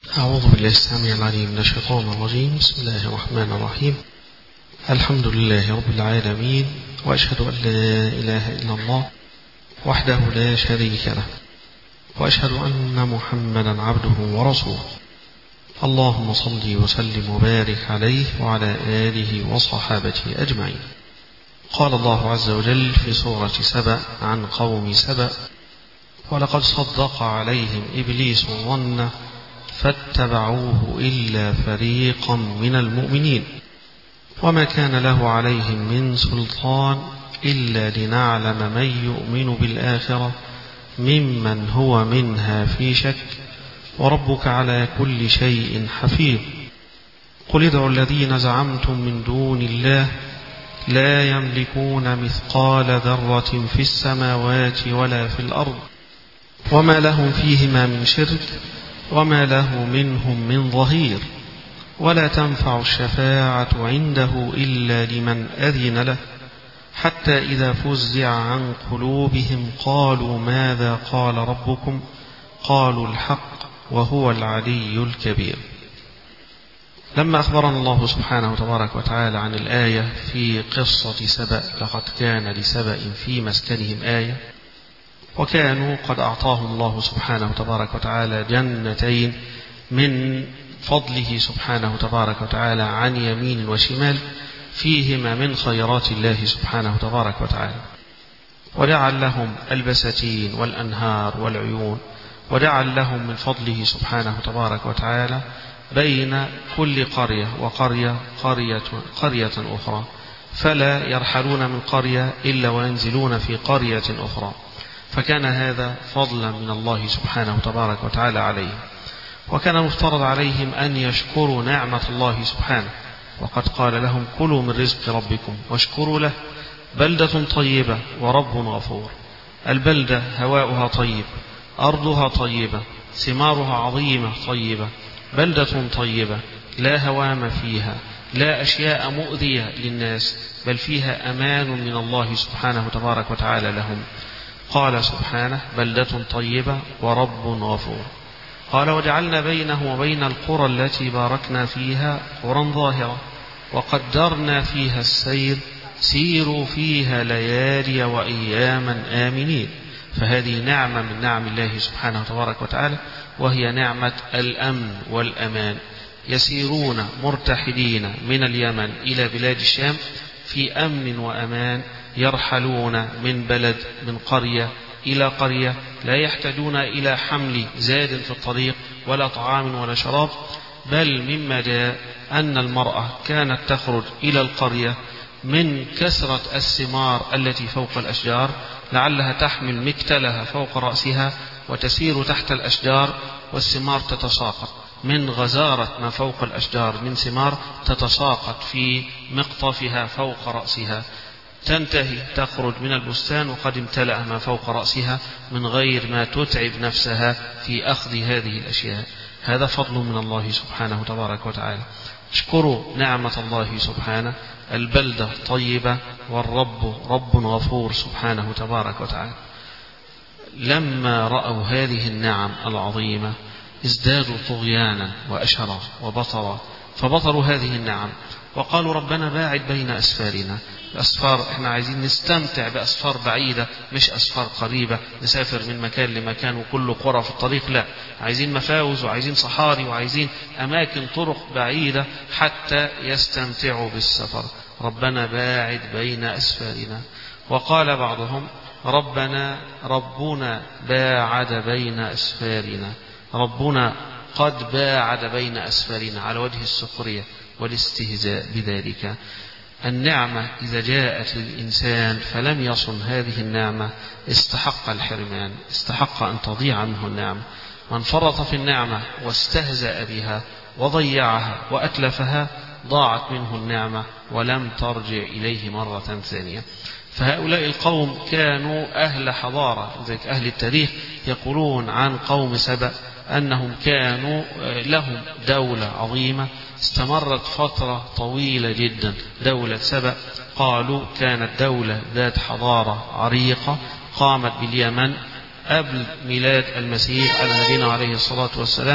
أعوذ بالله السميع العليم من الشيطان الرجيم. بسم الله الرحمن الرحيم. الحمد لله رب العالمين، وأشهد أن لا إله إلا الله وحده لا شريك له، وأشهد أن محمدا عبده ورسوله. اللهم صل وسلم وبارك عليه وعلى آله وصحابته أجمعين. قال الله عز وجل في سورة سبأ عن قوم سبأ: ولقد صدق عليهم إبليس ظنه فاتبعوه إلا فريقا من المؤمنين وما كان له عليهم من سلطان إلا لنعلم من يؤمن بالآخرة ممن هو منها في شك وربك على كل شيء حفيظ. قل ادعوا الذين زعمتم من دون الله لا يملكون مثقال ذرة في السماوات ولا في الأرض وما لهم فيهما من شرك وما له منهم من ظهير ولا تنفع الشفاعة عنده إلا لمن أذن له حتى إذا فزع عن قلوبهم قالوا ماذا قال ربكم قالوا الحق وهو العلي الكبير. لما أخبرنا الله سبحانه تبارك وتعالى عن الآية في قصة سبأ: لقد كان لسبأ في مسكنهم آية، وكانوا قد أعطاهم الله سبحانه تبارك وتعالى جنتين من فضله سبحانه تبارك وتعالى عن يمين وشمال فيهما من خيرات الله سبحانه تبارك وتعالى، وجعل لهم البساتين والأنهار والعيون، وجعل لهم من فضله سبحانه تبارك وتعالى بين كل قرية وقرية قرية أخرى، فلا يرحلون من قرية إلا وينزلون في قرية أخرى، فكان هذا فضلا من الله سبحانه تبارك وتعالى عليهم. وكان مفترض عليهم أن يشكروا نعمة الله سبحانه، وقد قال لهم: كلوا من رزق ربكم واشكروا له بلدة طيبة ورب غفور. البلدة هواؤها طيب، أرضها طيبة، ثمارها عظيمة طيبة، بلدة طيبة لا هوام فيها، لا أشياء مؤذية للناس، بل فيها أمان من الله سبحانه تبارك وتعالى لهم. قال سبحانه: بلدة طيبة ورب غفور. قال: وجعلنا بينه وبين القرى التي باركنا فيها قرى ظاهرة وقدرنا فيها السير سيروا فيها ليالي وأياما آمنين. فهذه نعمة من نعم الله سبحانه تبارك وتعالى، وهي نعمة الأمن والأمان. يسيرون مرتحلين من اليمن إلى بلاد الشام في أمن وأمان، يرحلون من بلد من قرية إلى قرية، لا يحتاجون إلى حمل زاد في الطريق ولا طعام ولا شراب. بل مما جاء أن المرأة كانت تخرج إلى القرية من كثرة الثمار التي فوق الأشجار، لعلها تحمل مكتلها فوق رأسها وتسير تحت الأشجار، والثمار تتساقط من غزارة ما فوق الأشجار من ثمار، تتساقط في مقطفها فوق رأسها، تنتهي تخرج من البستان وقد امتلأ ما فوق رأسها من غير ما تتعب نفسها في أخذ هذه الأشياء. هذا فضل من الله سبحانه تبارك وتعالى. اشكروا نعمة الله سبحانه. البلدة طيبة والرب رب غفور سبحانه تبارك وتعالى. لما رأوا هذه النعم العظيمة ازدادوا طغيانا وأشرا وبطرا، فبطروا هذه النعم وقالوا: ربنا باعد بين أسفارنا. الأسفار احنا عايزين نستمتع بأسفار بعيدة، مش أسفار قريبة نسافر من مكان لمكان وكل قرى في الطريق، لا، عايزين مفاوز وعايزين صحاري وعايزين أماكن طرق بعيدة حتى يستمتعوا بالسفر. ربنا باعد بين أسفارنا. وقال بعضهم: ربنا باعد بين أسفارنا. ربنا قد باعد بين أسفارنا على وجه السخرية والاستهزاء بذلك. النعمة إذا جاءت للإنسان فلم يصن هذه النعمة استحق الحرمان، استحق أن تضيع منه النعمة. من فرط في النعمة واستهزأ بها وضيعها وأتلفها ضاعت منه النعمة ولم ترجع إليه مرة ثانية. فهؤلاء القوم كانوا أهل حضارة، لذلك أهل التاريخ يقولون عن قوم سبأ أنهم كانوا لهم دولة عظيمة استمرت فترة طويلة جدا. دولة سبأ قالوا كانت دولة ذات حضارة عريقة قامت باليمن قبل ميلاد المسيح على نبينا عليه الصلاة والسلام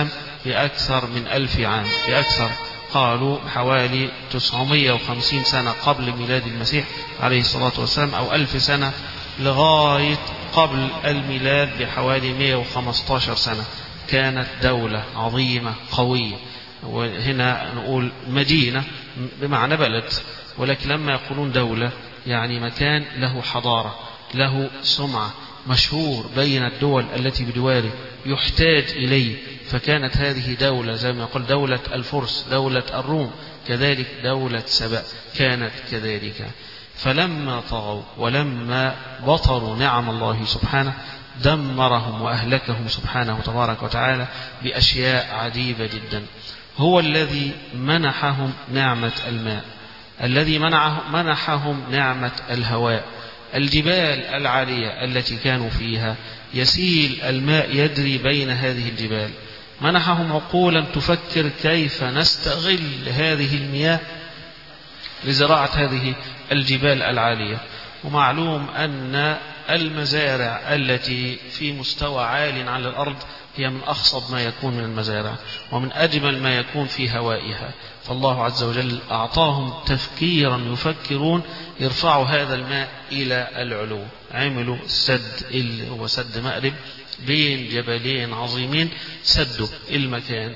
بأكثر من 1000 عام، بأكثر قالوا حوالي 950 سنة قبل ميلاد المسيح عليه الصلاة والسلام، أو 1000 سنة لغاية قبل الميلاد بحوالي 115 سنة. كانت دولة عظيمة قوية، وهنا نقول مدينة بمعنى بلد، ولكن لما يقولون دولة يعني مكان له حضارة، له سمعة، مشهور بين الدول التي بجواره، يحتاج إليه. فكانت هذه دولة زي ما يقول دولة الفرس، دولة الروم، كذلك دولة سبأ كانت كذلك. فلما طغوا ولما بطروا نعم الله سبحانه دمرهم وأهلكهم سبحانه تبارك وتعالى بأشياء عجيبة جدا. هو الذي منحهم نعمة الماء، الذي منحهم نعمة الهواء، الجبال العالية التي كانوا فيها يسيل الماء يجري بين هذه الجبال. منحهم عقولا تفكر كيف نستغل هذه المياه لزراعة هذه الجبال العالية. ومعلوم أن المزارع التي في مستوى عال على الأرض هي من أخصب ما يكون من المزارع ومن أجمل ما يكون في هوائها. فالله عز وجل أعطاهم تفكيرا يفكرون يرفعوا هذا الماء إلى العلو. عملوا السد اللي هو سد مأرب بين جبلين عظيمين، سدوا المكان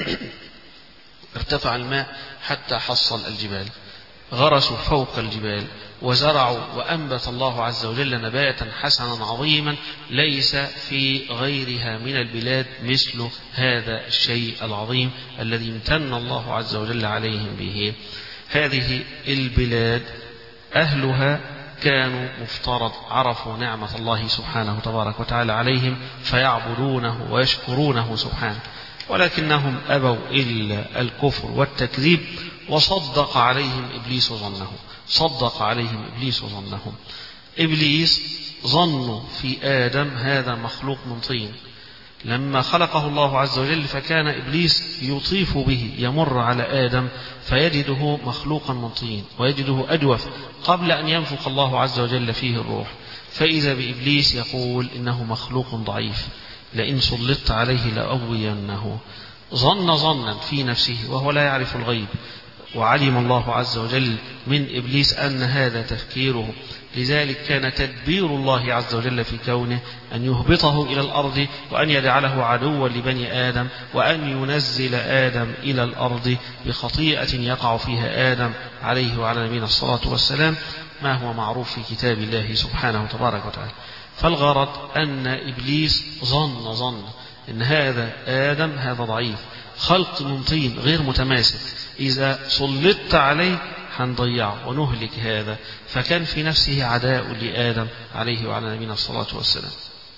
ارتفع الماء حتى حصل الجبال، غرسوا فوق الجبال وزرعوا، وأنبت الله عز وجل نباتا حسنا عظيما ليس في غيرها من البلاد مثل هذا الشيء العظيم الذي امتن الله عز وجل عليهم به. هذه البلاد أهلها كانوا مفترض عرفوا نعمة الله سبحانه تبارك وتعالى عليهم فيعبدونه ويشكرونه سبحانه، ولكنهم أبوا إلا الكفر والتكذيب، وصدق عليهم إبليس ظنه. صدق عليهم إبليس ظنهم. إبليس ظنوا في آدم هذا مخلوق من طين. لما خلقه الله عز وجل فكان إبليس يطيف به، يمر على آدم فيجده مخلوقا من طين ويجده أجوف قبل أن ينفخ الله عز وجل فيه الروح، فإذا بإبليس يقول إنه مخلوق ضعيف، لئن سلطت عليه لأغوينه. ظن ظنا في نفسه وهو لا يعرف الغيب، وعلم الله عز وجل من إبليس أن هذا تفكيره. لذلك كان تدبير الله عز وجل في كونه أن يهبطه إلى الأرض وأن يجعله عدوا لبني آدم، وأن ينزل آدم إلى الأرض بخطيئة يقع فيها آدم عليه وعلى نبينا الصلاة والسلام، ما هو معروف في كتاب الله سبحانه تبارك وتعالى. فالغرض أن إبليس ظن أن هذا آدم هذا ضعيف، خلق من طين غير متماسك، إذا سلطت عليه هنضيعه ونهلك هذا. فكان في نفسه عداء لآدم عليه وعلى نبينا الصلاة والسلام.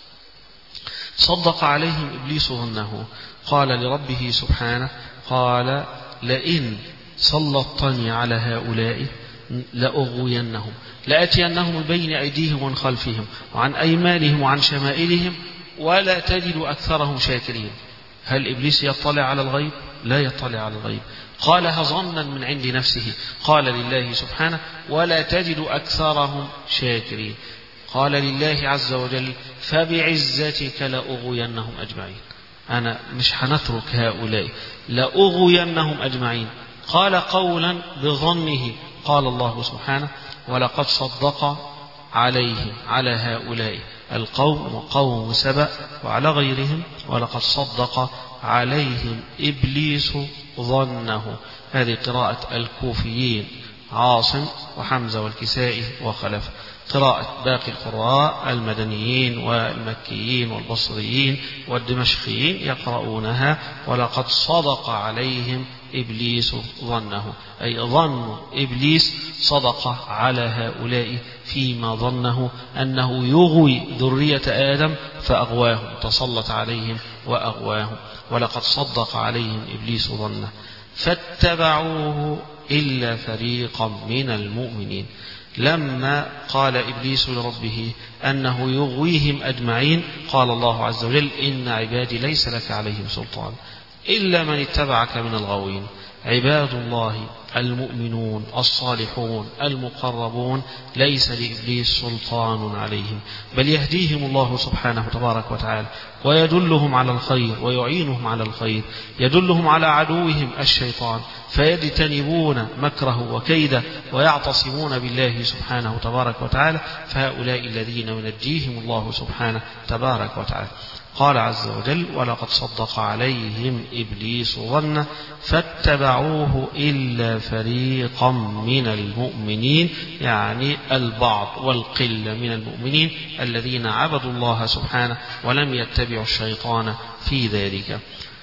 صدق عليهم إبليس ظنه، قال لربه سبحانه قال لئن سلطتني على هؤلاء لأغوينهم لأتينهم من بين أيديهم ومن خلفهم وعن أيمانهم وعن شمائلهم ولا تجد أكثرهم شاكرين. هل إبليس يطلع على الغيب؟ لا يطلع على الغيب. قالها ظنا من عند نفسه. قال لله سبحانه ولا تجد أكثرهم شاكرين. قال لله عز وجل فبعزتك لأغوينهم أجمعين. أنا مش هنترك هؤلاء، لأغوينهم أجمعين. قال قولا بظنه. قال الله سبحانه ولقد صدق عليهم على هؤلاء القوم وقوم سبأ وعلى غيرهم ولقد صدق عليهم إبليس ظنه. هذه قراءة الكوفيين عاصم وحمزة والكسائي وخلف. قراءة باقي القراء المدنيين والمكيين والبصريين والدمشقيين يقرؤونها ولقد صدق عليهم إبليس ظنه، أي ظن إبليس صدق على هؤلاء فيما ظنه أنه يغوي ذرية آدم فأغواهم، تسلط عليهم وأغواهم. ولقد صدق عليهم إبليس ظنه فاتبعوه إلا فريقا من المؤمنين. لما قال إبليس لربه أنه يغويهم أجمعين قال الله عز وجل إن عبادي ليس لك عليهم سلطان إلا من اتبعك من الغاوين. عباد الله المؤمنون الصالحون المقربون ليس لإبليس سلطان عليهم، بل يهديهم الله سبحانه تبارك وتعالى ويدلهم على الخير ويعينهم على الخير، يدلهم على عدوهم الشيطان فيجتنبون مكره وكيده ويعتصمون بالله سبحانه تبارك وتعالى، فهؤلاء الذين ينجيهم الله سبحانه تبارك وتعالى. قال عز وجل: ولقد صدق عليهم إبليس ظنه فاتبعوه إلا فريقا من المؤمنين، يعني البعض والقلة من المؤمنين الذين عبدوا الله سبحانه ولم يتبعوا الشيطان في ذلك.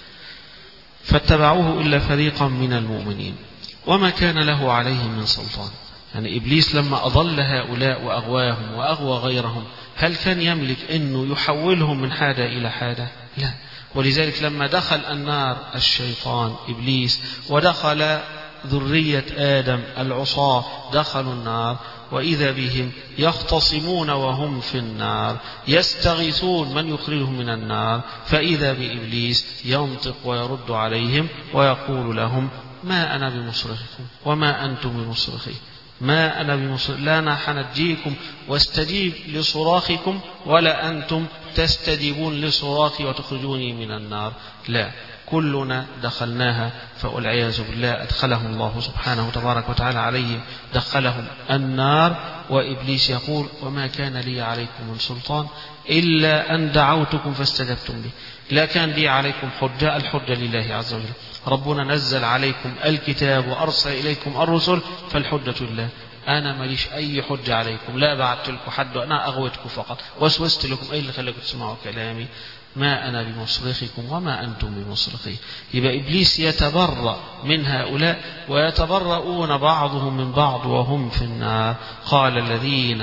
فاتبعوه إلا فريقا من المؤمنين وما كان له عليهم من سلطان. يعني إبليس لما أضل هؤلاء وأغواهم وأغوى غيرهم، هل كان يملك أنه يحولهم من حاجة إلى حاجة؟ لا. ولذلك لما دخل النار الشيطان إبليس ودخل ذرية آدم العصاة دخلوا النار، وإذا بهم يختصمون وهم في النار يستغيثون من يخرجهم من النار، فإذا بإبليس ينطق ويرد عليهم ويقول لهم: ما أنا بمصرخكم وما أنتم بمصرخي، ما أنا بمصرخ، لا أنا حنجيكم واستجيب لصراخكم ولا أنتم تستجيبون لصراخي وتخرجوني من النار. لا، كلنا دخلناها، فالعياذ بالله أدخلهم الله سبحانه تبارك وتعالى عليهم، دخلهم النار. وإبليس يقول: وما كان لي عليكم من سلطان إلا أن دعوتكم فاستجبتم لي. لا كان لي عليكم حجة، الحجة لله عز وجل. ربنا نزل عليكم الكتاب وأرسل إليكم الرسل، فالحجة لله. أنا ماليش أي حجة عليكم، لا بعت لكم حد، أنا أغويتكم فقط، وسوست لكم. أي اللي خليكم تسمعوا كلامي؟ ما أنا بمصرخكم وما أنتم بمصرخي. يبقى إبليس يتبرأ من هؤلاء ويتبرؤون بعضهم من بعض وهم في النار. قال الذين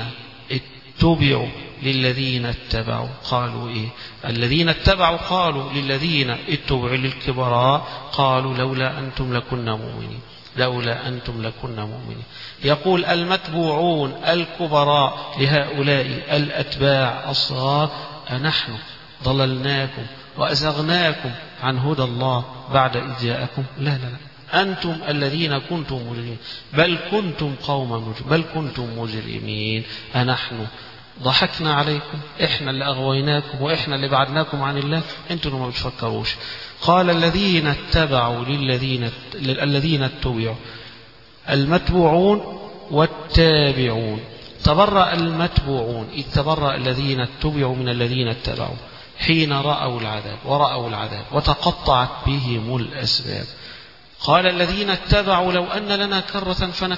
اتبعوا للذين اتبعوا، قالوا إيه؟ الذين اتبعوا قالوا للذين اتبعوا للكبراء، قالوا لولا أنتم لكنا مؤمنين، لولا أنتم لكنا مؤمنين. يقول المتبوعون الكبراء لهؤلاء الأتباع الصغار: أنحن ضللناكم وأزغناكم عن هدى الله بعد إذ جاءكم؟ لا لا لا، أنتم الذين كنتم مجرمين، بل كنتم قوما مجرمين، بل كنتم مجرمين. أنحن ضحكنا عليكم، إحنا اللي أغويناكم وإحنا اللي بعدناكم عن الله، أنتم ما بتفكروش. قال الذين اتبعوا الذين اتبعوا، المتبوعون والتابعون. تبرأ المتبوعون، إذ تبرأ الذين اتبعوا من الذين اتبعوا حين رأوا العذاب وتقطعت بهم الأسباب. قال الذين اتبعوا: لو أن لنا كرة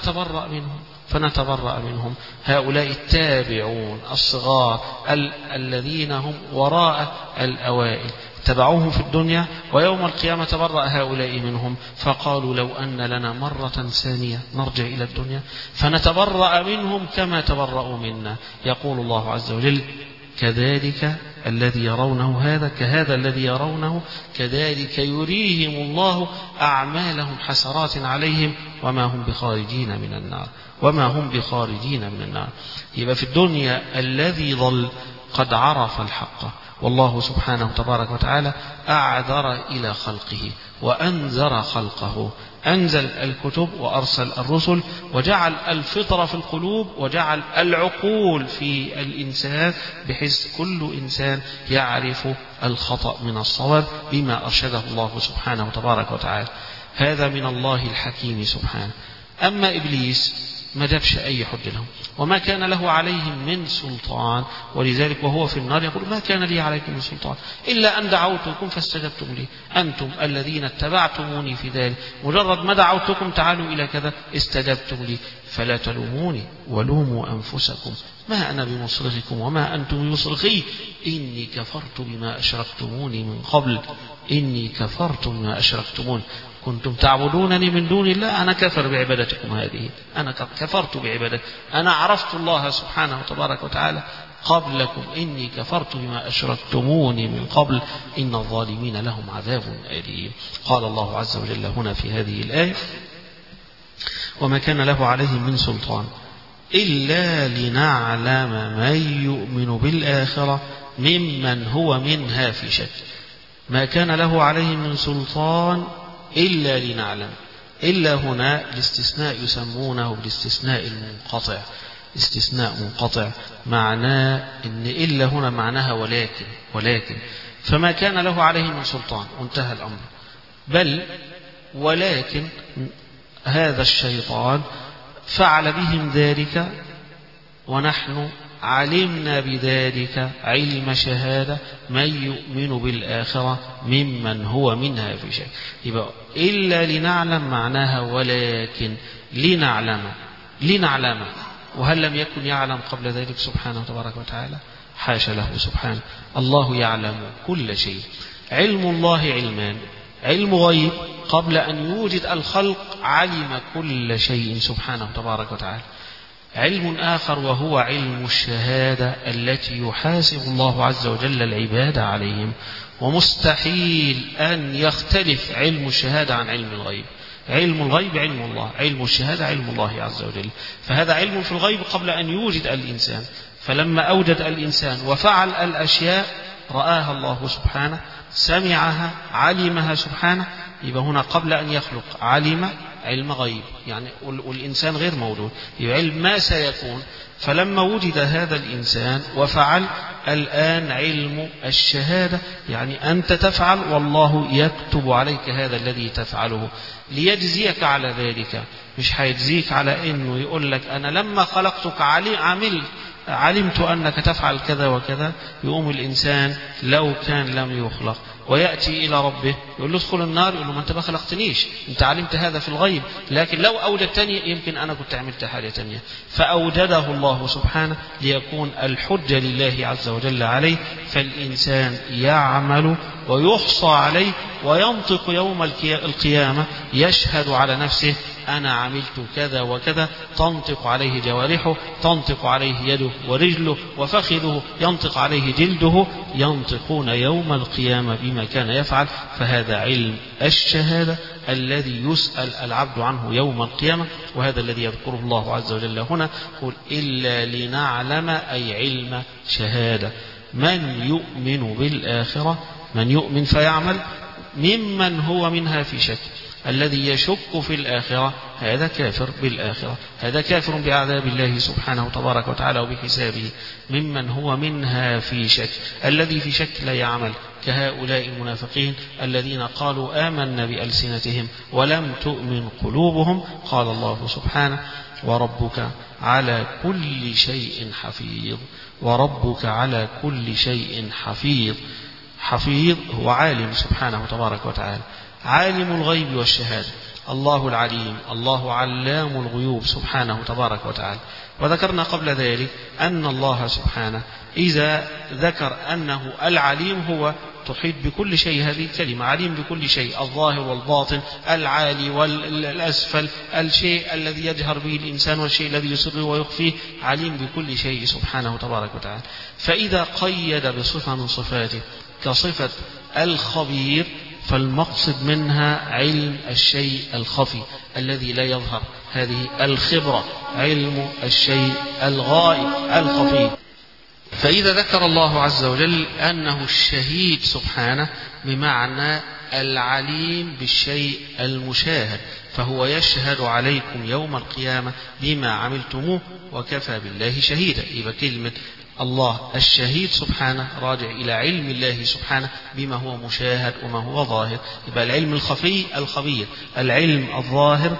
فنتبرأ منهم. هؤلاء التابعون الصغار الذين هم وراء الأوائل تبعوهم في الدنيا، ويوم القيامة تبرأ هؤلاء منهم، فقالوا: لو أن لنا مرة ثانية نرجع إلى الدنيا فنتبرأ منهم كما تبرأوا منا. يقول الله عز وجل: كذلك الذي يرونه كهذا الذي يرونه كذلك يريهم الله أعمالهم حسرات عليهم وما هم بخارجين من النار. يبقى في الدنيا الذي ضل قد عرف الحق، والله سبحانه تبارك وتعالى أعذر إلى خلقه وأنذر خلقه، أنزل الكتب وأرسل الرسل وجعل الفطرة في القلوب وجعل العقول في الإنسان، بحيث كل إنسان يعرف الخطأ من الصواب بما أرشده الله سبحانه تبارك وتعالى. هذا من الله الحكيم سبحانه. أما إبليس ما جابش أي حجة لهم وما كان له عليهم من سلطان، ولذلك وهو في النار يقول: ما كان لي عليكم من سلطان إلا أن دعوتكم فاستجبتم لي، أنتم الذين اتبعتموني في ذلك، مجرد ما دعوتكم تعالوا إلى كذا استجبتم لي، فلا تلوموني ولوموا أنفسكم، ما أنا بمصرخكم وما أنتم بمصرخي، إني كفرت بما أشركتموني من قبل، إني كفرت بما أشركتمون كنتم تعبدونني من دون الله. أنا كفر بعبادتكم هذه، أنا كفرت بعبادتكم، أنا عرفت الله سبحانه وتبارك وتعالى قبلكم، إني كفرت بما أشركتموني من قبل إن الظالمين لهم عذاب أليم. قال الله عز وجل هنا في هذه الآية: وما كان له عليهم من سلطان إلا لنعلم من يؤمن بالآخرة ممن هو منها في شك. ما كان له عليهم من سلطان إلا لنعلم، إلا هنا الاستثناء يسمونه بالاستثناء المنقطع. استثناء منقطع معناه إن إلا هنا معناها ولكن فما كان له عليه من سلطان وانتهى الأمر، بل ولكن هذا الشيطان فعل بهم ذلك ونحن علمنا بذلك علم شهادة من يؤمن بالآخرة ممن هو منها في شك. يبقى إلا لنعلم معناها ولكن لنعلم. وهل لم يكن يعلم قبل ذلك سبحانه تبارك وتعالى؟ حاشا له سبحانه. الله يعلم كل شيء. علم الله علمان: علم غيب قبل أن يوجد الخلق علم كل شيء سبحانه تبارك وتعالى. علم آخر وهو علم الشهادة التي يحاسب الله عز وجل العباد عليهم، ومستحيل أن يختلف علم الشهادة عن علم الغيب. علم الغيب علم الله، علم الشهادة علم الله عز وجل. فهذا علم في الغيب قبل أن يوجد الإنسان، فلما أوجد الإنسان وفعل الأشياء رآها الله سبحانه، سمعها، علمها سبحانه. يبقى هنا قبل أن يخلق علم علم غيب، يعني والإنسان غير موجود، يبقى علم ما سيكون. فلما وجد هذا الإنسان وفعل، الآن علم الشهادة، يعني أنت تفعل والله يكتب عليك هذا الذي تفعله ليجزيك على ذلك. مش هيجزيك على أنه يقول لك أنا لما خلقتك علمت أنك تفعل كذا وكذا. يقوم الإنسان لو كان لم يخلق ويأتي إلى ربه يقول له ادخل النار، يقول له ما أنت ما خلقتنيش، أنت علمت هذا في الغيب، لكن لو أوجدتني يمكن أنا كنت عملت حاجة تانية. فأوجده الله سبحانه ليكون الحجة لله عز وجل عليه. فالإنسان يعمل ويحصى عليه وينطق يوم القيامة يشهد على نفسه أنا عملت كذا وكذا، تنطق عليه جوارحه، تنطق عليه يده ورجله وفخذه، ينطق عليه جلده، ينطقون يوم القيامة بما كان يفعل. فهذا علم الشهادة الذي يسأل العبد عنه يوم القيامة، وهذا الذي يذكره الله عز وجل هنا. قل إلا لنعلم، أي علم شهادة، من يؤمن بالآخرة، من يؤمن فيعمل، ممن هو منها في شك. الذي يشك في الآخرة هذا كافر بالآخرة، هذا كافر بعذاب الله سبحانه تبارك وتعالى وبحسابه. ممن هو منها في شك، الذي في شك لا يعمل، كهؤلاء المنافقين الذين قالوا آمنا بألسنتهم ولم تؤمن قلوبهم. قال الله سبحانه وربك على كل شيء حفيظ. وربك على كل شيء حفيظ. حفيظ هو عالم سبحانه تبارك وتعالى، عالم الغيب والشهادة، الله العليم، الله علام الغيوب سبحانه تبارك وتعالى. وذكرنا قبل ذلك أن الله سبحانه إذا ذكر أنه العليم هو تحيط بكل شيء، هذه الكلمة عليم بكل شيء، الظاهر والباطن، العالي والأسفل، الشيء الذي يجهر به الإنسان والشيء الذي يسر ويخفيه، عليم بكل شيء سبحانه تبارك وتعالى. فإذا قيد بصفة من صفاته كصفة الخبير، فالمقصد منها علم الشيء الخفي الذي لا يظهر، هذه الخبرة، علم الشيء الغائب الخفي. فإذا ذكر الله عز وجل أنه الشهيد سبحانه بمعنى العليم بالشيء المشاهد، فهو يشهد عليكم يوم القيامة بما عملتموه وكفى بالله شهيدا. يبقى كلمة الله الشهيد سبحانه راجع إلى علم الله سبحانه بما هو مشاهد وما هو ظاهر. يبقى العلم الخفي الخبير، العلم الظاهر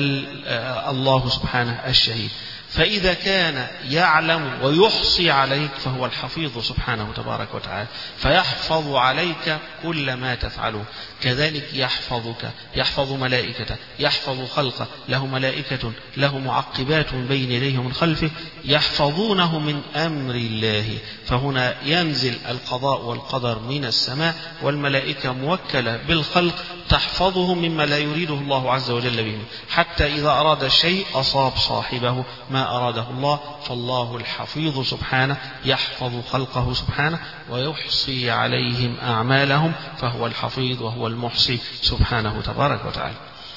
الله سبحانه الشهيد. فإذا كان يعلم ويحصي عليك فهو الحفيظ سبحانه تبارك وتعالى، فيحفظ عليك كل ما تفعله. كذلك يحفظك، يحفظ ملائكته، يحفظ خلقه، له ملائكة له معقبات بين يديه ومن خلفه يحفظونه من أمر الله. فهنا ينزل القضاء والقدر من السماء، والملائكة موكلة بالخلق تحفظهم مما لا يريده الله عز وجل بهم، حتى إذا أراد الشيء أصاب صاحبه ما أراده الله. فالله الحفيظ سبحانه يحفظ خلقه سبحانه ويحصي عليهم أعمالهم، فهو الحفيظ وهو المحصي سبحانه تبارك وتعالى.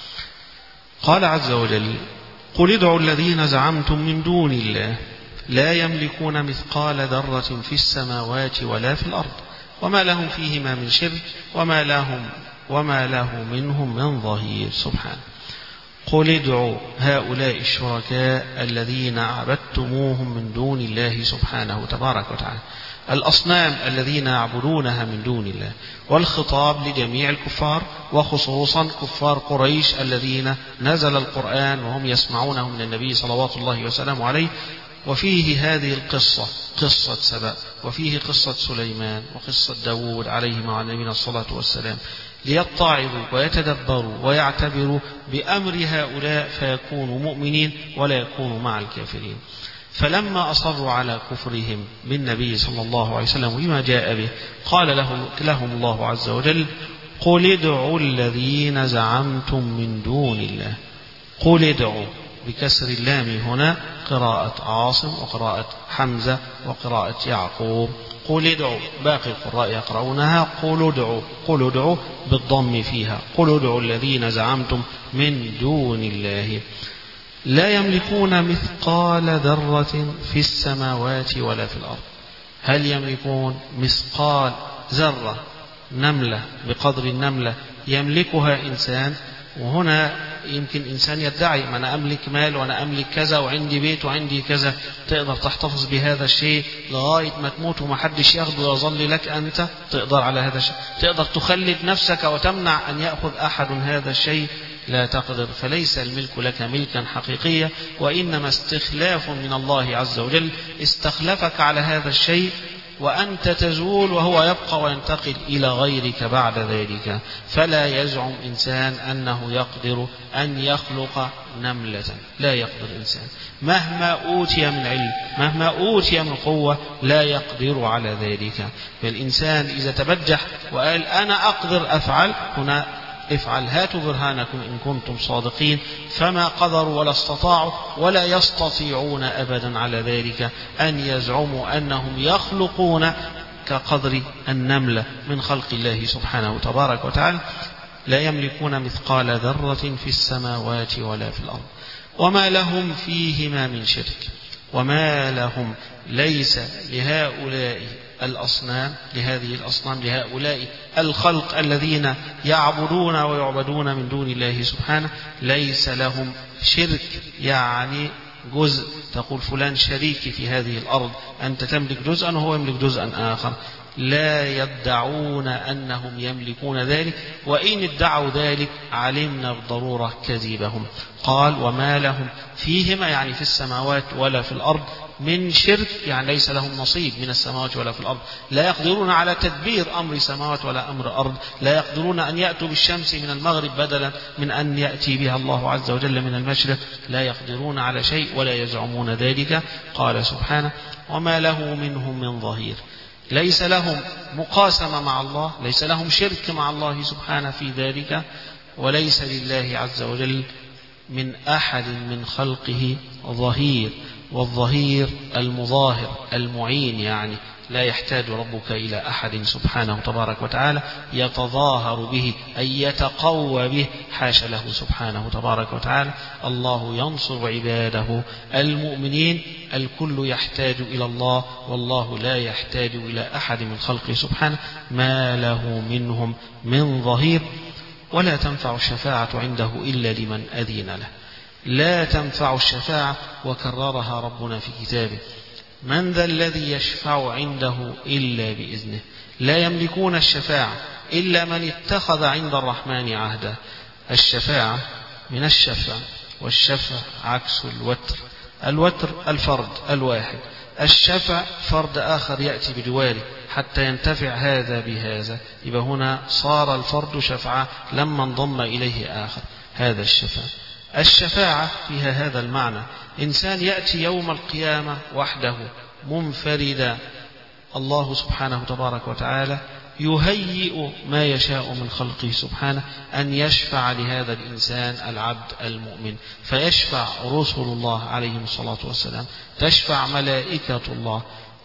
قال عز وجل قل ادعوا الذين زعمتم من دون الله لا يملكون مثقال ذرة في السماوات ولا في الأرض وما لهم فيهما من شرك وما له منهم من ظهير. سبحانه. قل ادعوا هؤلاء الشركاء الذين عبدتموهم من دون الله سبحانه تبارك وتعالى، الأصنام الذين يعبدونها من دون الله. والخطاب لجميع الكفار وخصوصا كفار قريش الذين نزل القرآن وهم يسمعونه من النبي صلوات الله وسلامه عليه. وفيه هذه القصة، قصة سبأ، وفيه قصة سليمان وقصة داود عليهما وعلى نبينا الصلاة والسلام، ليتعظوا ويتدبروا ويعتبروا بأمر هؤلاء فيكونوا مؤمنين ولا يكونوا مع الكافرين. فلما أصروا على كفرهم بالنبي صلى الله عليه وسلم وبما جاء به، قال لهم الله عز وجل: قل ادعوا الذين زعمتم من دون الله. قل ادعوا بكسر اللام هنا قراءة عاصم وقراءة حمزة وقراءة يعقوب. قل ادعوا، باقي القراء يقرؤونها قل ادعوا بالضم فيها. قل ادعوا الذين زعمتم من دون الله لا يملكون مثقال ذرة في السماوات ولا في الأرض. هل يملكون مثقال ذرة، نملة بقدر النملة يملكها إنسان؟ وهنا يمكن إنسان يدعي: ما أنا أملك مال وأنا أملك كذا وعندي بيت وعندي كذا. تقدر تحتفظ بهذا الشيء لغاية ما تموت وما حدش ياخده ويظل لك أنت؟ تقدر على هذا الشيء؟ تقدر تخلد نفسك وتمنع أن يأخذ أحد هذا الشيء؟ لا تقدر. فليس الملك لك ملكا حقيقيا، وإنما استخلاف من الله عز وجل، استخلفك على هذا الشيء وأنت تزول وهو يبقى وينتقل إلى غيرك بعد ذلك. فلا يزعم إنسان أنه يقدر أن يخلق نملة، لا يقدر إنسان مهما أوتي من علم، مهما أوتي من قوة، لا يقدر على ذلك. فالإنسان إذا تبجح وقال أنا أقدر أفعل، هنا افعل، هاتوا برهانكم إن كنتم صادقين. فما قدروا ولا استطاعوا ولا يستطيعون أبدا على ذلك أن يزعموا أنهم يخلقون كقدر النملة من خلق الله سبحانه تبارك وتعالى. لا يملكون مثقال ذرة في السماوات ولا في الأرض وما لهم فيهما من شرك. وما لهم، ليس لهؤلاء الأصنام، لهذه الأصنام، لهؤلاء الخلق الذين يعبدون ويعبدون من دون الله سبحانه، ليس لهم شرك، يعني جزء. تقول فلان شريكي في هذه الأرض، أنت تملك جزءا وهو يملك جزءا آخر. لا يدعون أنهم يملكون ذلك، وإن ادعوا ذلك علمنا بالضرورة كذبهم. قال: وما لهم فيهما، يعني في السماوات ولا في الأرض، من شرك، يعني ليس لهم نصيب من السماوات ولا في الأرض. لا يقدرون على تدبير أمر سماوات ولا أمر أرض. لا يقدرون أن يأتوا بالشمس من المغرب بدلا من أن يأتي بها الله عز وجل من المشرق. لا يقدرون على شيء ولا يزعمون ذلك. قال سبحانه: وما له منهم من ظهير. ليس لهم مقاسمة مع الله، ليس لهم شرك مع الله سبحانه في ذلك، وليس لله عز وجل من أحد من خلقه ظهير. والظهير المظاهر المعين، يعني لا يحتاج ربك إلى أحد سبحانه تبارك وتعالى يتظاهر به أي يتقوى به، حاش له سبحانه تبارك وتعالى. الله ينصر عباده المؤمنين. الكل يحتاج إلى الله، والله لا يحتاج إلى أحد من خلقه سبحانه. ما له منهم من ظهير. ولا تنفع الشفاعة عنده إلا لمن أذن له. لا تنفع الشفاعة، وكررها ربنا في كتابه: من ذا الذي يشفع عنده إلا بإذنه. لا يملكون الشفاعة إلا من اتخذ عند الرحمن عهدا. الشفاعة من الشفع، والشفع عكس الوتر. الوتر الفرد الواحد، الشفع فرد آخر يأتي بجواره حتى ينتفع هذا بهذا. يبقى هنا صار الفرد شفعة لما انضم إليه آخر، هذا الشفاعة. الشفاعة فيها هذا المعنى: إنسان يأتي يوم القيامة وحده منفردا، الله سبحانه تبارك وتعالى يهيئ ما يشاء من خلقه سبحانه أن يشفع لهذا الإنسان العبد المؤمن. فيشفع رسل الله عليهم الصلاة والسلام، تشفع ملائكة الله،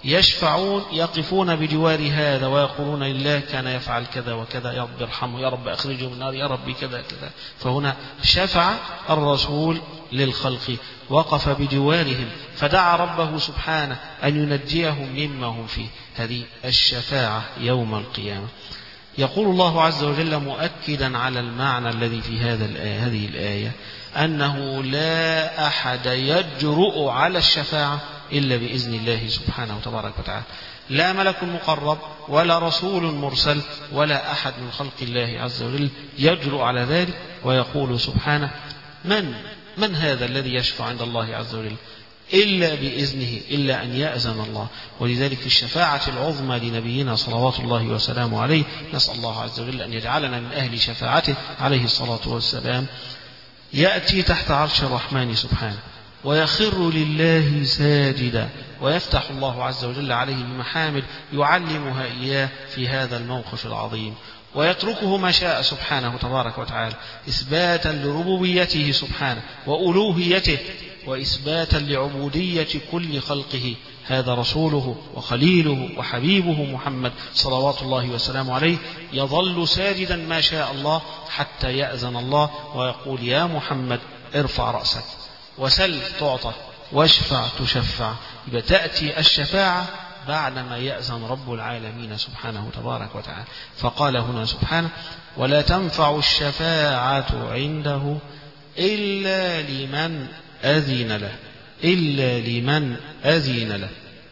يشفعون يقفون بجوار هذا ويقولون: لله كان يفعل كذا وكذا، يا رب ارحمه، يا رب أخرجه من النار، يا رب كذا كذا. فهنا شفع الرسول للخلق، وقف بجوارهم فدعا ربه سبحانه أن ينجيهم مما هم فيه. هذه الشفاعة يوم القيامة. يقول الله عز وجل مؤكدا على المعنى الذي في هذه الآية أنه لا أحد يجرؤ على الشفاعة إلا بإذن الله سبحانه وتبارك وتعالى، لا ملك مقرب ولا رسول مرسل ولا أحد من خلق الله عز وجل يجرؤ على ذلك. ويقول سبحانه من هذا الذي يشفع عند الله عز وجل إلا بإذنه إلا أن يأذن الله. ولذلك في الشفاعة العظمى لنبينا صلوات الله وسلامه عليه نسأل الله عز وجل أن يجعلنا من أهل شفاعته عليه الصلاة والسلام، يأتي تحت عرش الرحمن سبحانه ويخر لله ساجدا، ويفتح الله عز وجل عليه بمحامد يعلمها إياه في هذا الموقف العظيم، ويتركه ما شاء سبحانه تبارك وتعالى إثباتا لربوبيته سبحانه وألوهيته، وإثباتا لعبودية كل خلقه. هذا رسوله وخليله وحبيبه محمد صلوات الله وسلامه عليه يظل ساجدا ما شاء الله حتى يأذن الله ويقول يا محمد ارفع رأسك وسل تعطى واشفع تشفع. يبقى تأتي الشفاعة بعدما يأذن رب العالمين سبحانه تبارك وتعالى. فقال هنا سبحانه ولا تنفع الشفاعة عنده إلا لمن أذن له، إلا لمن أذن له.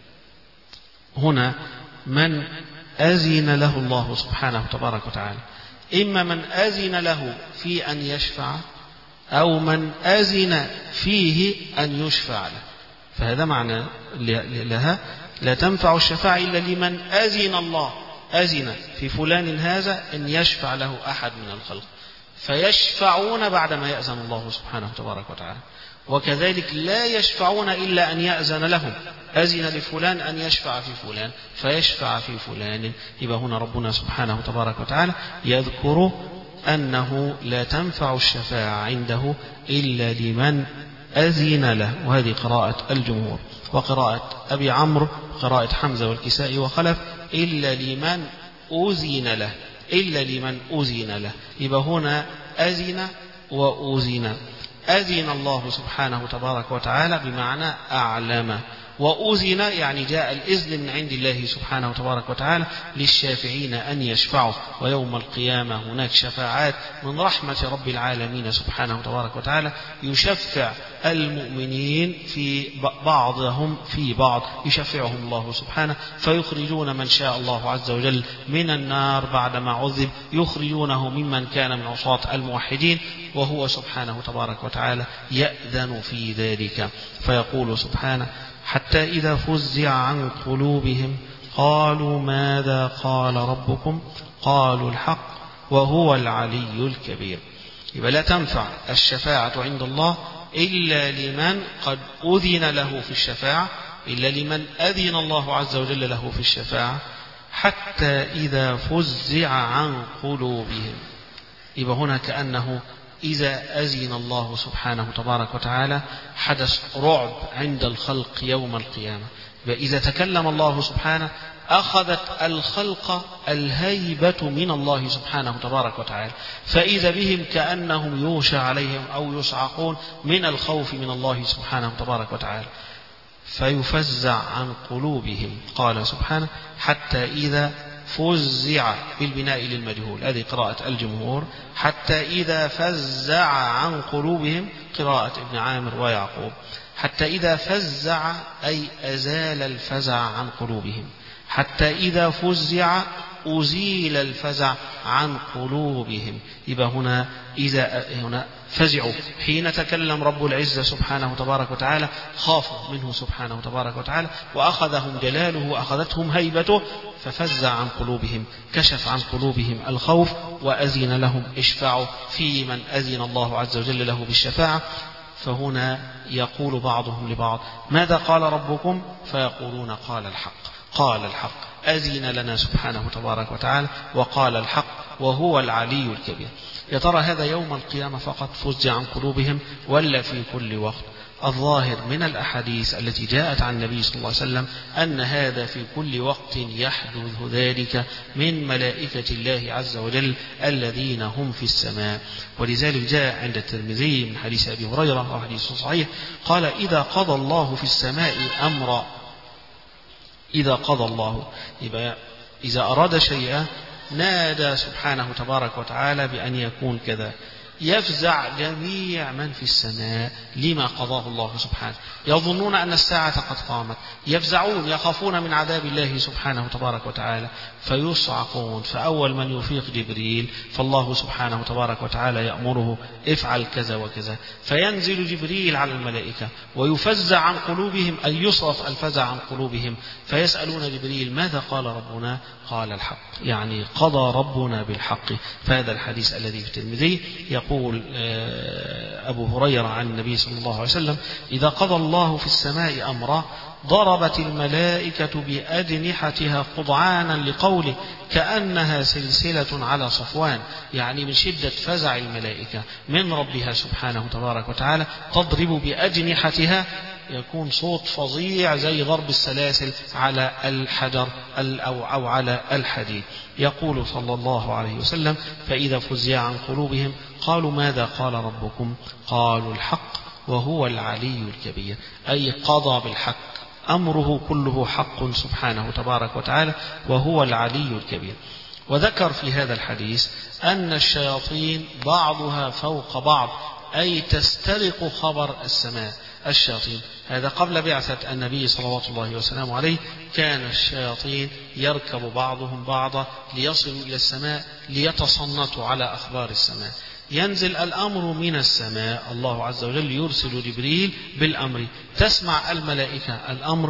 هنا من أذن له الله سبحانه تبارك وتعالى، إما من أذن له في أن يشفع أو من أذن فيه أن يشفع له. فهذا معنى لها لا تنفع الشفاعة إلا لمن أذن الله، أذن في فلان هذا أن يشفع له أحد من الخلق، فيشفعون بعدما يأذن الله سبحانه تبارك وتعالى. وكذلك لا يشفعون إلا أن يأذن لهم، أذن لفلان أن يشفع في فلان فيشفع في فلان. يبقى هنا ربنا سبحانه تبارك وتعالى يذكر أنه لا تنفع الشفاعة عنده إلا لمن أذن له، وهذه قراءة الجمهور. وقراءة أبي عمرو قراءة حمزة والكسائي وخلف إلا لمن أذن له، إلا لمن أذن له. يبقى هنا أذن وأذن، أذن الله سبحانه تبارك وتعالى بمعنى أعلم، وأذن يعني جاء الإذن من عند الله سبحانه تبارك وتعالى للشافعين أن يشفعوا. ويوم القيامة هناك شفاعات من رحمة رب العالمين سبحانه تبارك وتعالى، يشفع المؤمنين في بعضهم في بعض، يشفعهم الله سبحانه فيخرجون من شاء الله عز وجل من النار بعدما عذب، يخرجونه ممن كان من عصاة الموحدين، وهو سبحانه تبارك وتعالى يأذن في ذلك. فيقول سبحانه حتى إذا فزع عن قلوبهم قالوا ماذا قال ربكم قالوا الحق وهو العلي الكبير. يبقى لا تنفع الشفاعة عند الله إلا لمن قد أذن له في الشفاعة، إلا لمن أذن الله عز وجل له في الشفاعة حتى إذا فزع عن قلوبهم. يبقى هنا كأنه إذا أذن الله سبحانه تبارك وتعالى حدث رعب عند الخلق يوم القيامة. إذا تكلم الله سبحانه أخذت الخلق الهيبة من الله سبحانه تبارك وتعالى، فإذا بهم كأنهم يوشى عليهم أو يصعقون من الخوف من الله سبحانه تبارك وتعالى، فيفزع عن قلوبهم. قال سبحانه حتى إذا فزع بالبناء للمجهول، هذه قراءة الجمهور، حتى إذا فزع عن قلوبهم قراءة ابن عامر ويعقوب. حتى إذا فزع أي أزال الفزع عن قلوبهم، حتى إذا فزع أزيل الفزع عن قلوبهم. يبقى هنا فزعوا حين تكلم رب العزة سبحانه تبارك وتعالى، خافوا منه سبحانه تبارك وتعالى وأخذهم جلاله وأخذتهم هيبته، ففزع عن قلوبهم، كشف عن قلوبهم الخوف وأذن لهم اشفعوا في من أذن الله عز وجل له بالشفاعة. فهنا يقول بعضهم لبعض ماذا قال ربكم؟ فيقولون قال الحق، قال الحق، أذن لنا سبحانه تبارك وتعالى وقال الحق وهو العلي الكبير. يا ترى هذا يوم القيامة فقط فزع عن قلوبهم ولا في كل وقت؟ الظاهر من الأحاديث التي جاءت عن النبي صلى الله عليه وسلم أن هذا في كل وقت يحدث ذلك من ملائكة الله عز وجل الذين هم في السماء. ولذلك جاء عند الترمذي من حديث أبي هريرة وحديث صحيح قال إذا قضى الله في السماء أمرا، إذا قضى الله، إذا أراد شيئا نادى سبحانه تبارك وتعالى بأن يكون كذا. يفزع جميع من في السماء لما قضاه الله سبحانه، يظنون أن الساعة قد قامت، يفزعون يخافون من عذاب الله سبحانه تبارك وتعالى فيصعقون. فأول من يفيق جبريل، فالله سبحانه تبارك وتعالى يأمره افعل كذا وكذا، فينزل جبريل على الملائكة ويفزع عن قلوبهم، أي يصرف الفزع عن قلوبهم، فيسألون جبريل ماذا قال ربنا؟ قال الحق، يعني قضى ربنا بالحق. فهذا الحديث الذي في الترمذي يقول أبو هريرة عن النبي صلى الله عليه وسلم: إذا قضى الله في السماء أمرا ضربت الملائكة بأجنحتها قضعانا لقوله كأنها سلسلة على صفوان، يعني من شدة فزع الملائكة من ربها سبحانه تبارك وتعالى تضرب بأجنحتها، يكون صوت فظيع زي ضرب السلاسل على الحجر أو على الحديد. يقول صلى الله عليه وسلم: فإذا فزع عن قلوبهم قالوا ماذا قال ربكم؟ قالوا الحق وهو العلي الكبير، أي قضى بالحق، أمره كله حق سبحانه تبارك وتعالى وهو العلي الكبير. وذكر في هذا الحديث أن الشياطين بعضها فوق بعض، أي تسترق خبر السماء. الشياطين هذا قبل بعثة النبي صلوات الله وسلامه عليه، كان الشياطين يركب بعضهم بعضا ليصلوا إلى السماء ليتصنتوا على أخبار السماء. ينزل الأمر من السماء، الله عز وجل يرسل جبريل بالأمر، تسمع الملائكة الأمر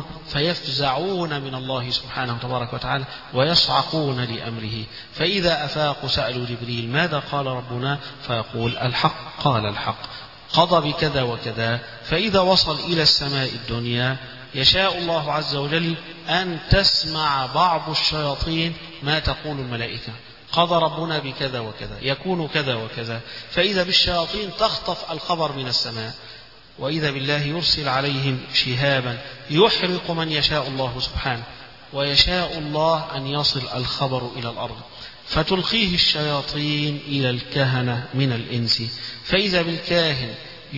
فيفزعون من الله سبحانه تبارك وتعالى ويصعقون لأمره. فإذا أفاقوا سألوا جبريل ماذا قال ربنا؟ فيقول الحق، قال الحق، قضى بكذا وكذا. فإذا وصل إلى السماء الدنيا يشاء الله عز وجل أن تسمع بعض الشياطين ما تقول الملائكة، قضى ربنا بكذا وكذا، يكون كذا وكذا. فإذا بالشياطين تخطف الخبر من السماء، وإذا بالله يرسل عليهم شهابا يحرق من يشاء الله سبحانه، ويشاء الله أن يصل الخبر إلى الأرض، فتلقيه الشياطين إلى الكهنة من الإنس، فإذا بالكاهن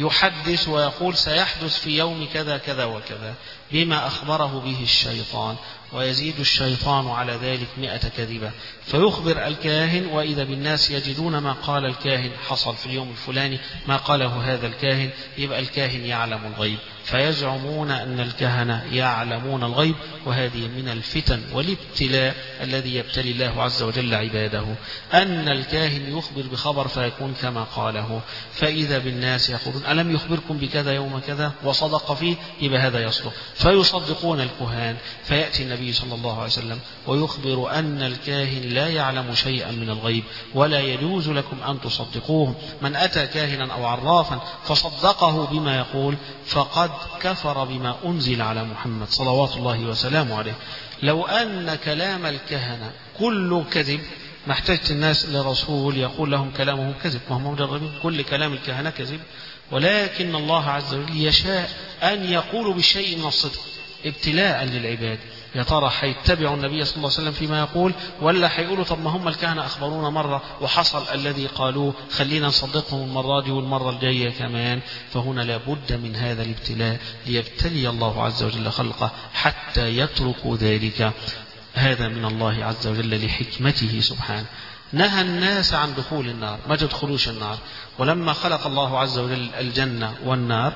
يحدث ويقول سيحدث في يوم كذا كذا وكذا بما أخبره به الشيطان، ويزيد الشيطان على ذلك 100 كذبة، فيخبر الكاهن، وإذا بالناس يجدون ما قال الكاهن حصل في اليوم الفلاني، ما قاله هذا الكاهن، يبقى الكاهن يعلم الغيب، فيزعمون أن الكهنة يعلمون الغيب. وهذه من الفتن والابتلاء الذي يبتلي الله عز وجل عباده، أن الكاهن يخبر بخبر فيكون كما قاله، فإذا بالناس يقولون ألم يخبركم بكذا يوم كذا وصدق فيه، يبقى هذا يصدق، فيصدقون الكهان. فيأتي النبي صلى الله عليه وسلم ويخبر أن الكاهن لا يعلم شيئا من الغيب ولا يجوز لكم أن تصدقوه. من أتى كاهنا أو عرافا فصدقه بما يقول فقد كفر بما أنزل على محمد صلوات الله وسلامه عليه. لو أن كلام الكهنة كله كذب ما احتجت الناس لرسول يقول لهم كلامهم كذب، وهم مجربين كل كلام الكهنة كذب، ولكن الله عز وجل يشاء أن يقولوا بالشيء من الصدق ابتلاء للعباد. يا ترى هيتبعوا النبي صلى الله عليه وسلم فيما يقول، ولا هيقولوا طب ما هم الكهنة أخبرونا مرة وحصل الذي قالوه، خلينا نصدقهم المرة دي والمرة الجاية كمان. فهنا لابد من هذا الابتلاء ليبتلي الله عز وجل خلقه حتى يتركوا ذلك. هذا من الله عز وجل لحكمته سبحانه. نهى الناس عن دخول النار، ما تدخلوش النار. ولما خلق الله عز وجل الجنة والنار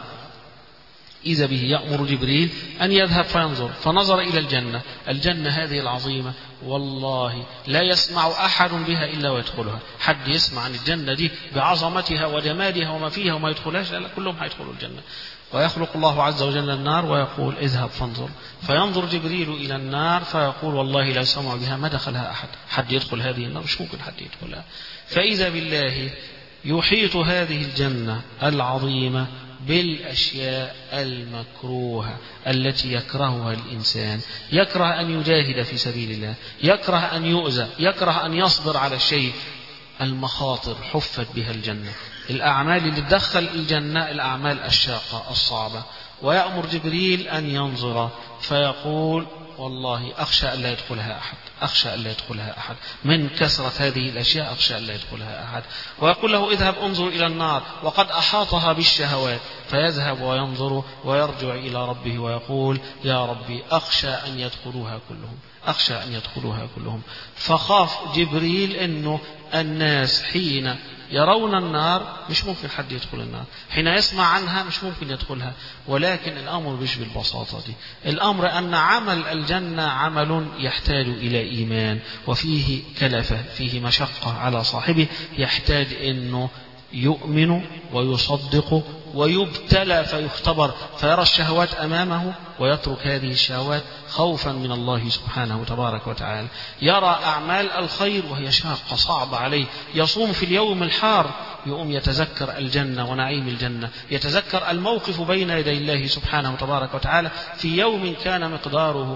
إذا به يأمر جبريل أن يذهب فينظر، فنظر إلى الجنة هذه العظيمة، والله لا يسمع أحد بها إلا ويدخلها. حد يسمع عن الجنة دي بعظمتها وجمالها وما فيها وما يدخلهاش؟ لا، كلهم هيدخلوا الجنة. ويخلق الله عز وجل النار ويقول اذهب فانظر، فينظر جبريل إلى النار فيقول والله لا سمع بها ما دخلها أحد، حد يدخل هذه النار؟ مش ممكن حد يدخلها. فإذا بالله يحيط هذه الجنة العظيمة بالأشياء المكروهة التي يكرهها الإنسان، يكره أن يجاهد في سبيل الله، يكره أن يؤذى، يكره أن يصبر على الشيء. المخاطر حفت بها الجنة، الأعمال اللي تدخل الجنة الأعمال الشاقة الصعبة. ويأمر جبريل أن ينظر فيقول والله أخشى أن لا يدخلها أحد، أخشى أن لا يدخلها أحد من كثرة هذه الأشياء، أخشى أن لا يدخلها أحد. ويقول له اذهب انظر إلى النار وقد أحاطها بالشهوات، فيذهب وينظر ويرجع إلى ربه ويقول يا ربي أخشى أن يدخلوها كلهم، أخشى أن يدخلوها كلهم. فخاف جبريل أنه الناس حين يرون النار مش ممكن حد يدخل النار، حين يسمع عنها مش ممكن يدخلها. ولكن الأمر مش بالبساطة دي، الأمر أن عمل الجنة عمل يحتاج إلى إيمان، وفيه كلفة، فيه مشقة على صاحبه، يحتاج أنه يؤمن ويصدق ويبتلى فيختبر، فيرى الشهوات أمامه ويترك هذه الشهوات خوفا من الله سبحانه تبارك وتعالى. يرى أعمال الخير وهي شاقة صعبة عليه، يصوم في اليوم الحار، يقوم يتذكر الجنة ونعيم الجنة، يتذكر الموقف بين يدي الله سبحانه تبارك وتعالى في يوم كان مقداره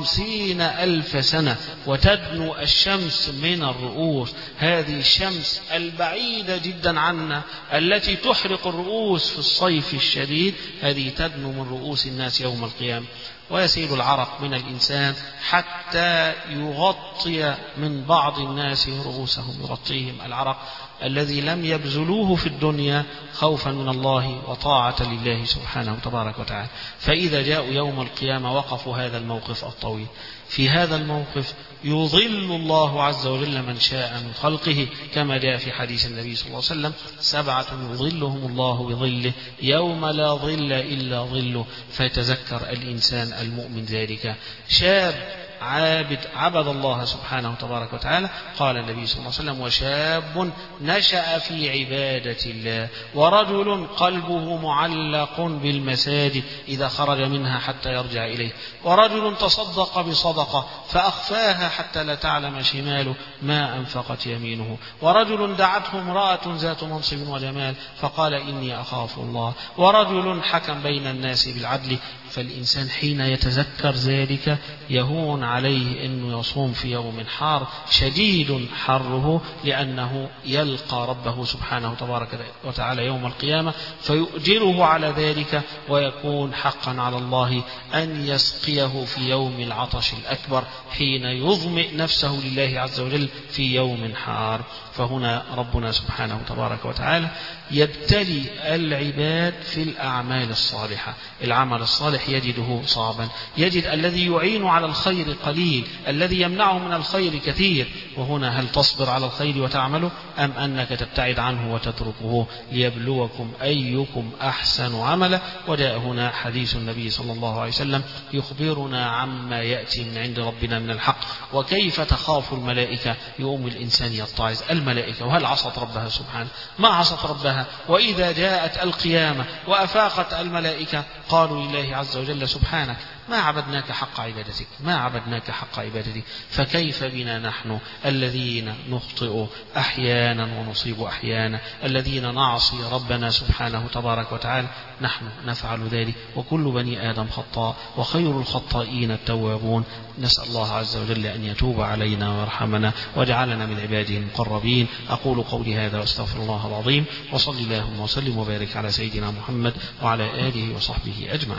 50,000 سنة، وتدنو الشمس من الرؤوس، هذه الشمس البعيدة جدا عنا التي تحرق الرؤوس في الصيف الشديد، هذه تدنو من رؤوس الناس يوم القيامة، ويسيل العرق من الإنسان حتى يغطي من بعض الناس رؤوسهم، يغطيهم العرق الذي لم يبذلوه في الدنيا خوفا من الله وطاعة لله سبحانه تبارك وتعالى. فإذا جاءوا يوم القيامة وقفوا هذا الموقف الطويل. في هذا الموقف يظل الله عز وجل من شاء من خلقه، كما جاء في حديث النبي صلى الله عليه وسلم 7 يظلهم الله بظله يوم لا ظل إلا ظله. فيتذكر الإنسان المؤمن ذلك. شاب عابد عبد الله سبحانه تبارك وتعالى، قال النبي صلى الله عليه وسلم وشاب نشأ في عبادة الله، ورجل قلبه معلق بالمساجد إذا خرج منها حتى يرجع إليه، ورجل تصدق بصدقة فأخفاها حتى لا تعلم شماله ما أنفقت يمينه، ورجل دعته امرأة ذات منصب وجمال فقال إني أخاف الله، ورجل حكم بين الناس بالعدل. فالإنسان حين يتذكر ذلك يهون عليه أنه يصوم في يوم حار شديد حره، لأنه يلقى ربه سبحانه تبارك وتعالى يوم القيامة فيؤجره على ذلك، ويكون حقا على الله أن يسقيه في يوم العطش الأكبر حين يظمئ نفسه لله عز وجل في يوم حار. فهنا ربنا سبحانه تبارك وتعالى يبتلي العباد في الأعمال الصالحة. العمل الصالح يجده صعبا، يجد الذي يعين على الخير قليل، الذي يمنعه من الخير كثير. وهنا هل تصبر على الخير وتعمله، أم أنك تبتعد عنه وتتركه ليبلوكم أيكم أحسن عملا. وجاء هنا حديث النبي صلى الله عليه وسلم يخبرنا عما يأتي من عند ربنا من الحق، وكيف تخاف الملائكة. يؤم الإنسان يتعظ الملائكة، وهل عصت ربها سبحانه؟ ما عصت ربها. وإذا جاءت القيامة وأفاقت الملائكة قالوا لله عز وجل سبحانك ما عبدناك حق عبادتك، ما عبدناك حق عبادتك. فكيف بنا نحن الذين نخطئ أحيانا ونصيب أحيانا، الذين نعصي ربنا سبحانه تبارك وتعالى، نحن نفعل ذلك. وكل بني آدم خطاء، وخير الخطائين التوابون. نسأل الله عز وجل أن يتوب علينا ويرحمنا ويجعلنا من عباده المقربين. أقول قولي هذا واستغفر الله العظيم، وصلى اللهم وسلم وبارك على سيدنا محمد وعلى آله وصحبه أجمعين.